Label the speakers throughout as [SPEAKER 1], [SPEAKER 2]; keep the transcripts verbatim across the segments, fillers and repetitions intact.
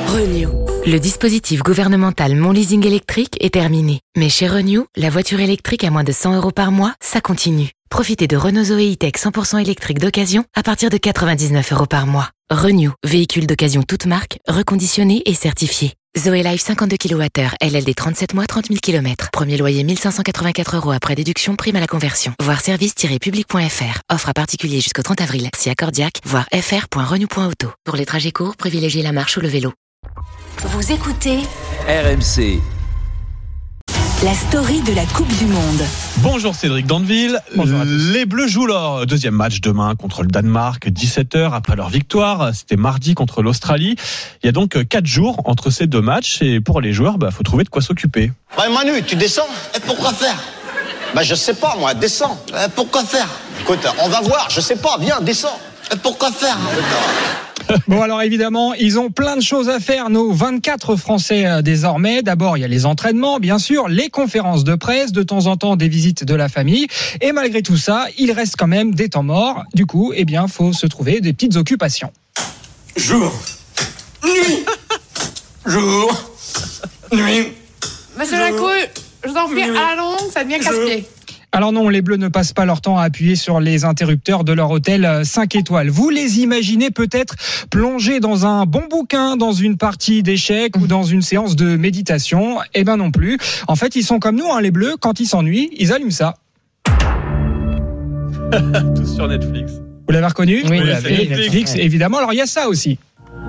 [SPEAKER 1] Renew.
[SPEAKER 2] Le dispositif gouvernemental Mon Leasing électrique est terminé. Mais chez Renew, la voiture électrique à moins de cent euros par mois, ça continue. Profitez de Renault Zoé E-Tech cent pour cent électrique d'occasion à partir de quatre-vingt-dix-neuf euros par mois. Renew, véhicule d'occasion toute marque, reconditionné et certifié. Zoé Life cinquante-deux kilowattheures, L L D trente-sept mois, trente mille kilomètres. Premier loyer mille cinq cent quatre-vingt-quatre euros après déduction, prime à la conversion. Voir service tiret public point f r. Offre à particulier jusqu'au trente avril. Si accordiaque, voir f r point renew point auto. Pour les trajets courts, privilégiez la marche ou le vélo.
[SPEAKER 1] Vous écoutez
[SPEAKER 3] R M C.
[SPEAKER 1] La story de la Coupe du Monde.
[SPEAKER 4] Bonjour Cédric Dandeville.
[SPEAKER 5] Bonjour à tous.
[SPEAKER 4] Les Bleus jouent leur deuxième match demain contre le Danemark, dix-sept heures après leur victoire. C'était mardi contre l'Australie. Il y a donc quatre jours entre ces deux matchs et pour les joueurs, bah, faut trouver de quoi s'occuper.
[SPEAKER 6] Ouais Manu, tu descends ? Et pourquoi faire ? Bah je sais pas moi, descends. Et pourquoi faire ? Écoute, on va voir, je sais pas, viens, descends. Et pourquoi faire ?
[SPEAKER 5] Bon, alors évidemment, ils ont plein de choses à faire, nos vingt-quatre Français euh, désormais. D'abord, il y a les entraînements, bien sûr, les conférences de presse, de temps en temps des visites de la famille. Et malgré tout ça, il reste quand même des temps morts. Du coup, eh bien, faut se trouver des petites occupations.
[SPEAKER 7] Jour, nuit, jour, nuit.
[SPEAKER 8] Monsieur Lacouille, je vous en prie, à la longue, ça devient casse-pied.
[SPEAKER 5] Alors non, les Bleus ne passent pas leur temps à appuyer sur les interrupteurs de leur hôtel cinq étoiles. Vous les imaginez peut-être plongés dans un bon bouquin, dans une partie d'échecs ou dans une séance de méditation. Eh ben non plus. En fait, ils sont comme nous, hein, les Bleus. Quand ils s'ennuient, ils allument ça.
[SPEAKER 4] Tous sur Netflix.
[SPEAKER 5] Vous l'avez reconnu ?
[SPEAKER 4] Oui,
[SPEAKER 5] Vous l'avez,
[SPEAKER 4] Netflix.
[SPEAKER 5] Netflix, évidemment. Alors il y a ça aussi.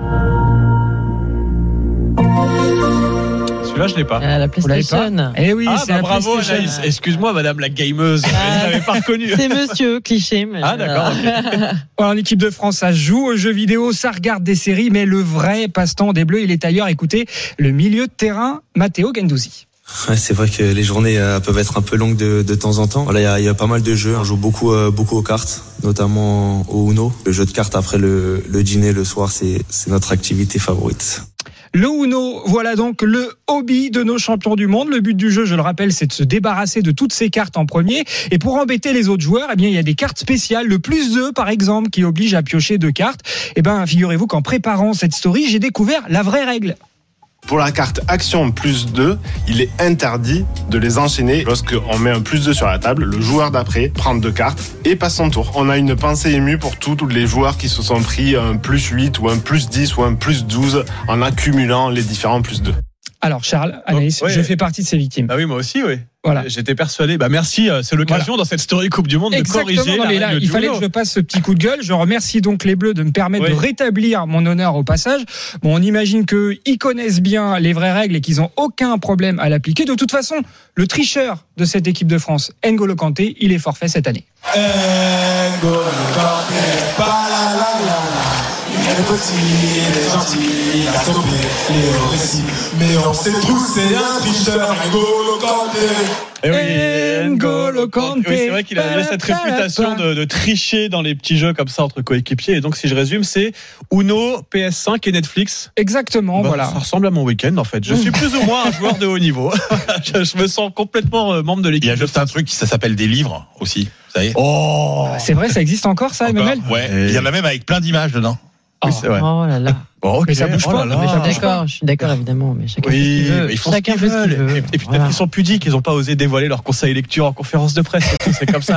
[SPEAKER 4] Celui-là, je l'ai pas.
[SPEAKER 9] À la PlayStation.
[SPEAKER 5] Eh oui,
[SPEAKER 4] ah,
[SPEAKER 5] c'est
[SPEAKER 4] bah
[SPEAKER 5] la
[SPEAKER 4] bravo
[SPEAKER 5] PlayStation.
[SPEAKER 4] Anaïs. Excuse-moi, madame la gameuse.
[SPEAKER 9] Ah,
[SPEAKER 4] je l'avais pas reconnu.
[SPEAKER 9] C'est monsieur, cliché. Mais
[SPEAKER 4] Ah, d'accord. Okay.
[SPEAKER 5] Voilà, en équipe de France, ça joue aux jeux vidéo, ça regarde des séries, mais le vrai passe-temps des Bleus, il est ailleurs. Écoutez, le milieu de terrain, Matteo Guendouzi.
[SPEAKER 10] Ouais, c'est vrai que les journées euh, peuvent être un peu longues de, de temps en temps. Voilà, il y a, il y a pas mal de jeux. On joue beaucoup, euh, beaucoup aux cartes, notamment au Uno. Le jeu de cartes après le, le dîner le soir, c'est, c'est notre activité favorite.
[SPEAKER 5] Le Uno, voilà donc le hobby de nos champions du monde. Le but du jeu, je le rappelle, c'est de se débarrasser de toutes ces cartes en premier. Et pour embêter les autres joueurs, eh bien, il y a des cartes spéciales, le plus deux par exemple, qui obligent à piocher deux cartes. Eh ben, figurez-vous qu'en préparant cette story, j'ai découvert la vraie règle.
[SPEAKER 11] Pour la carte action plus deux, il est interdit de les enchaîner. Lorsqu'on met un plus deux sur la table, le joueur d'après prend deux cartes et passe son tour. On a une pensée émue pour tous, tous les joueurs qui se sont pris un plus huit ou un plus dix ou un plus douze en accumulant les différents plus deux.
[SPEAKER 5] Alors Charles, Anaïs,
[SPEAKER 4] Oh, ouais.
[SPEAKER 5] je fais partie de ces victimes.
[SPEAKER 4] Bah oui, moi aussi, oui.
[SPEAKER 5] Voilà.
[SPEAKER 4] J'étais persuadé. Bah merci, c'est l'occasion
[SPEAKER 5] Voilà.
[SPEAKER 4] dans cette story Coupe du Monde
[SPEAKER 5] Exactement,
[SPEAKER 4] de corriger
[SPEAKER 5] non, mais
[SPEAKER 4] la
[SPEAKER 5] là,
[SPEAKER 4] règle
[SPEAKER 5] il
[SPEAKER 4] du
[SPEAKER 5] fallait
[SPEAKER 4] Uno.
[SPEAKER 5] que je passe ce petit coup de gueule. Je remercie donc les Bleus de me permettre
[SPEAKER 4] Oui.
[SPEAKER 5] de rétablir mon honneur au passage. Bon, on imagine qu'ils connaissent bien les vraies règles et qu'ils n'ont aucun problème à l'appliquer. De toute façon, le tricheur de cette équipe de France, N'Golo Kanté, il est forfait cette année.
[SPEAKER 7] N'Golo Kanté, pa la la la la. Il est petit, il est gentil, il a stoppé les récits. Mais on sait tous, c'est un tricheur, N'Golo Kanté.
[SPEAKER 4] Eh oui,
[SPEAKER 5] N'Golo Kanté.
[SPEAKER 4] Oui, c'est vrai qu'il avait cette réputation de, de tricher dans les petits jeux comme ça entre coéquipiers. Et donc, si je résume, c'est Uno, P S cinq et Netflix.
[SPEAKER 5] Exactement,
[SPEAKER 4] Bah,
[SPEAKER 5] voilà.
[SPEAKER 4] Ça ressemble à mon week-end, en fait. Je suis plus ou moins un joueur de haut niveau. je, je me sens complètement euh, membre de l'équipe.
[SPEAKER 12] Il y a juste un truc qui ça s'appelle des livres aussi. Vous savez
[SPEAKER 4] Oh,
[SPEAKER 5] C'est vrai, ça existe encore ça,
[SPEAKER 12] Encore
[SPEAKER 5] Emmanuel ?
[SPEAKER 12] Ouais.
[SPEAKER 4] Et-
[SPEAKER 12] Il y en a même avec plein d'images dedans.
[SPEAKER 4] oui, c'est vrai.
[SPEAKER 9] Oh là là.
[SPEAKER 4] Bon, ok.
[SPEAKER 5] Mais ça bouge
[SPEAKER 4] Oh
[SPEAKER 5] pas.
[SPEAKER 4] là là.
[SPEAKER 9] Mais je
[SPEAKER 5] ça
[SPEAKER 9] suis
[SPEAKER 5] bouge
[SPEAKER 9] d'accord, je suis d'accord évidemment, mais chacun
[SPEAKER 4] Oui,
[SPEAKER 9] fait ce qu'il veut.
[SPEAKER 4] mais ils font
[SPEAKER 9] Chacun
[SPEAKER 4] ce
[SPEAKER 9] fait
[SPEAKER 4] qu'ils
[SPEAKER 9] ce qu'il
[SPEAKER 4] veulent.
[SPEAKER 9] veut.
[SPEAKER 4] Et, et puis peut-être
[SPEAKER 9] Voilà.
[SPEAKER 4] qu'ils sont pudiques, ils n'ont pas osé dévoiler leur conseil lecture en conférence de presse. C'est comme ça.